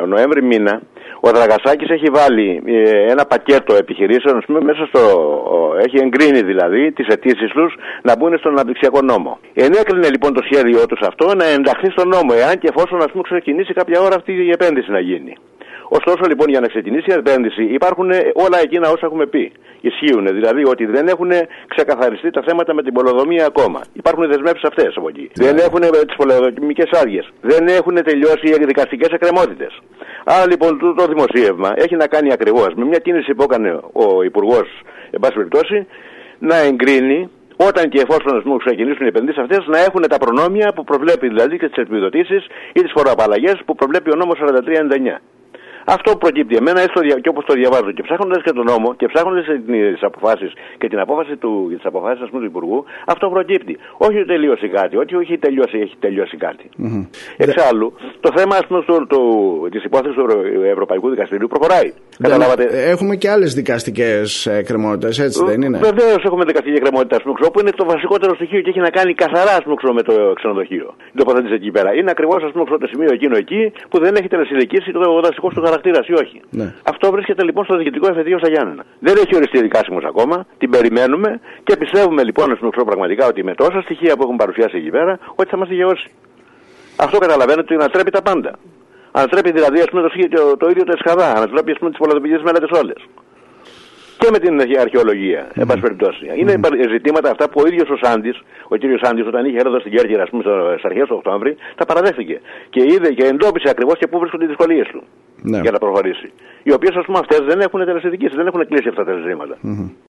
Νοέμβρη μήνα ο Δραγασάκης έχει βάλει ένα πακέτο επιχειρήσεων, μέσα έχει εγκρίνει δηλαδή τις αιτήσεις τους να μπουν στον αναπτυξιακό νόμο. Ενέκρινε λοιπόν το σχέδιό τους αυτό να ενταχθεί στον νόμο, εάν και εφόσον ξεκινήσει κάποια ώρα αυτή η επένδυση να γίνει. Ωστόσο λοιπόν για να ξεκινήσει η επένδυση υπάρχουν όλα εκείνα όσα έχουμε πει. Ισχύουν, δηλαδή ότι δεν έχουν ξεκαθαριστεί τα θέματα με την πολεοδομία ακόμα. Υπάρχουν δεσμεύσεις αυτές από εκεί. Δεν έχουν τις πολεοδομικές άδειες. Δεν έχουν τελειώσει οι δικαστικές εκκρεμότητες. Άρα λοιπόν το δημοσίευμα έχει να κάνει ακριβώς με μια κίνηση που έκανε ο Υπουργός, εν πάση περιπτώσει, να εγκρίνει όταν και εφόσον ξεκινήσουν οι επενδύσεις αυτές να έχουν τα προνόμια που προβλέπει δηλαδή και τις επιδοτήσεις ή τις φοροαπαλλαγές που προβλέπει ο νόμος 4399. Αυτό προκύπτει εμένα, και όπως το διαβάζω και ψάχνοντας και τον νόμο και ψάχνοντας τις αποφάσεις και την απόφαση του Υπουργού, αυτό προκύπτει. Όχι ότι τελείωσε κάτι, όχι έχει τελειώσει κάτι. Εξάλλου, το θέμα της υπόθεσης του Ευρωπαϊκού Δικαστηρίου προχωράει. Καταλάβατε. Έχουμε και άλλες δικαστικές εκκρεμότητες, έτσι δεν είναι? Βεβαίως έχουμε δικαστική εκκρεμότητα, όπου είναι το βασικότερο στοιχείο και έχει να κάνει καθαρά με το ξενοδοχείο. Η τοποθέτηση εκεί πέρα. Είναι ακριβώς το σημείο εκείνο εκεί που δεν έχει τελεσυνδικήσει το δασικό του χαρακτήρα ή όχι. Ναι. Αυτό βρίσκεται λοιπόν στο διοικητικό εφετείο στα Γιάννενα. Δεν έχει οριστεί δικάσιμος ακόμα, την περιμένουμε και πιστεύουμε λοιπόν πραγματικά ότι με τόσα στοιχεία που έχουν παρουσιάσει εκεί πέρα, ότι θα μας δικαιώσει. Αυτό καταλαβαίνετε ότι ανατρέπει τα πάντα. Ανατρέπει δηλαδή το ίδιο το Εσχαδά, ανατρέπει τις πολλαπλικές μελέτες όλες. Και με την αρχαιολογία, εν πάση περιπτώσει. Είναι ζητήματα αυτά που ο ίδιος ο κύριος Σάντης, όταν είχε έρθει στην Κέρκυρα στις αρχές του Οκτώβρη, τα παραδέχθηκε. Και είδε και εντόπισε ακριβώς και πού βρίσκονται οι δυσκολίες του για να προχωρήσει. Οι οποίες αυτές δεν έχουν τελεσυνδικήσει, δεν έχουν κλείσει αυτά τα ζητήματα.